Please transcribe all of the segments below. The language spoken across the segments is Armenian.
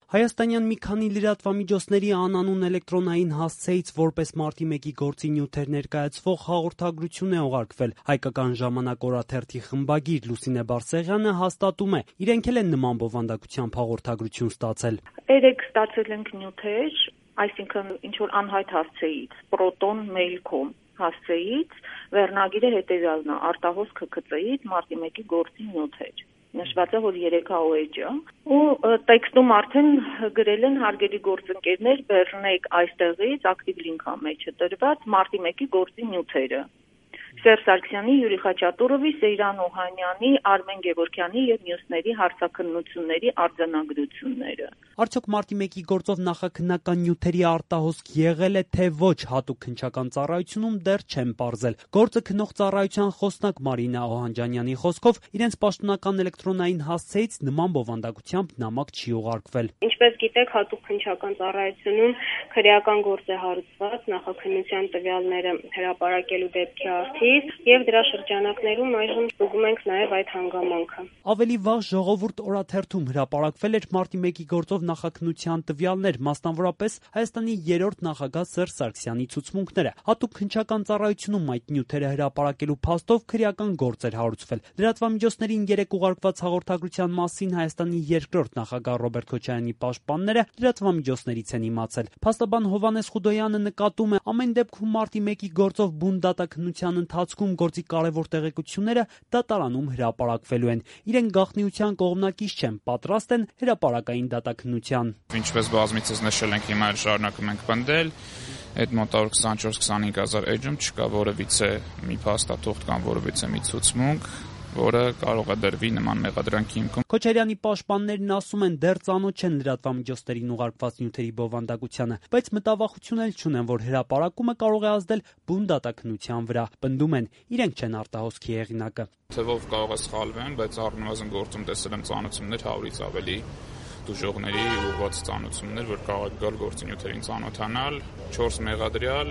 Հայաստանյան մի քանի լրատվամիջոցների անանուն էլեկտրոնային հասցեից որպես մարտի 1-ի գործի նյութեր ներկայացվող հաղորդագրություն է ուղարկվել։ Հայկական ժամանակ օրաթերթի խմբագիր Լուսինե Բարսեղյանը հաստատում է, իրենք էլ են նման բովանդակությամբ հաղորդագրություն ստացել։ Երեք ստացել ենք նյութեր, այսինքն ինչ-որ անհայտ հասցեից, proton.mail.com հասցեից, վերնագիրը հետևյալն է, արտահոս ՔՔԾ-ից մարտի 1-ի գործի նյութեր։ Նշված է, որ 3 է ու տեքստում արդեն գրել են հարգելի գործընկերներ, բեռնեք այստեղից ակտիվ լինք մեջը դրված մարտի 1-ի գործի նյութերը։ Սերժ Սարգսյանի, Յուրի Խաչատուրովի, Սեյրան Օհանյանի, Արմեն Գևորգյանի եւ մյուսների հարցաքննությունների արձանագրությունները։ Արդյոք մարտի 1-ի գործով նախաքննական նյութերի արտահոսք եղել է թե ոչ հատուկ քննչական ծառայությունում դեռ չեն պարզել։ Գործը քննող ծառայության խոսնակ Մարինա Օհանջանյանի խոսքով իրենց պաշտոնական էլեկտրոնային հասցեից նման բովանդակությամբ նամակ չի ուղարկվել։ Ինչպես գիտեք, հատուկ քննչական ծառայությունում քրեական գործ է հարուցված նախաքննության տվյալները հրապարակելու դեպքի արդիվ եւ դրա շրջանակներում այժմ ստուգում ենք նաեւ այդ հանգամանքը։ Ավելի վաղ ժողովուրդ օրաթերթում հրապարակվել էր մարտի 1-ի գործով նախաքննության տվյալներ, մասնավորապես Հայաստանի 3-րդ նախագահ Սերժ Սարգսյանի ցուցմունքները։ Հատուկ քննչական ծառայությունում այդ նյութերը հրապարակելու փաստով քրեական գործ էր հարուցվել։ Լրատվամիջոցներին երեք ուղարկված հաղորդագրության մասին Հայաստանի 2-րդ նախագահ Ռոբերտ Քոչարյանի պաշտպանները լրատվամիջոցներից են իմացել։ Փաստաբան Հովհաննես Խուդոյանը նկատում է, ամեն դեպքում մարտի 1-ի գործով բուն դատաքննության ընթացքում գործի կարևոր տեղեկությունները դատարանում հրապարակվելու են։ Իրենք գաղտնիության կողմնակից չեն, պատրաստ են հրապարակային դատաքննության։ Ինչպես բազմիցս նշել ենք, հիմա էլ շարունակում ենք պնդել, այդ մոտավոր 24-25 հազար էջում չկա որևիցե մի փաստաթուղթ կամ որևիցե մի ցուցմունք, որը կարող է դրվի նման մեղադրանքի հիմքում։ Քոչարյանի պաշտպաններն ասում են, դեռ ծանոթ չեն լրատվամիջոցներին ուղարկված նյութերի բովանդակությանը, բայց մտավախություն էլ չունեն, որ հրապարակումը կարող է ազդել բուն դատաքննության վրա։ Պնդում են, իրենք չեն արտահոսքի հեղինակը։ Թվով կարող է սխալվեն, բայց առնվազն գործում տեսել եմ ծանոթություններ 100-ից ավելի դժողների ուղղված ծանոթություններ, որ կարող է գալ գործի նյութերին ծանոթանալ, 4 մեղադրյալ,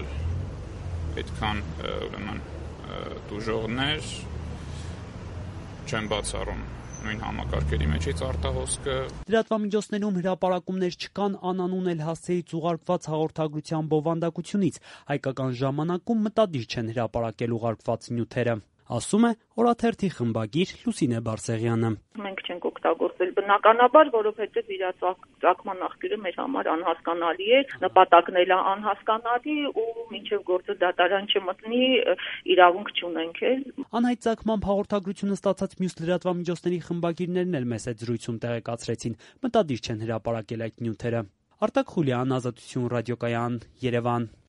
այդքան ուրեմն դժողներ չեն բացառում նույն համակարգերի մեջից արտահոսքը։ Լրատվամիջոցներում հրապարակումներ չկան անանուն էլ հասցեից ուղարկված հաղորդագրության բովանդակությունից։ Հայկական ժամանակում մտադիր չեն հրապարակել ուղարկված նյութերը, ասում է օրաթերթի խմբագիր Լուսինե Բարսեղյանը։ Մենք չենք օգտագործել բնականաբար, որովհետև իր ծագման նախկիրը մեր համար անհասկանալի է, նպատակն էլ անհասկանալի ու մինչև գործը դատարան չմտնի իրավունք չունենք էլ։ Անհայտ ծագմամբ հաղորդագրությունը ստացած մյուս լրատվամիջոցների խմբագիրներն էլ մեծ զրույցում տեղեկացրեցին, մտադիր չեն հրապարակել այդ նյութերը։ Արտակ Խուլյան, Ազատություն ռադիոկայան, Երևան։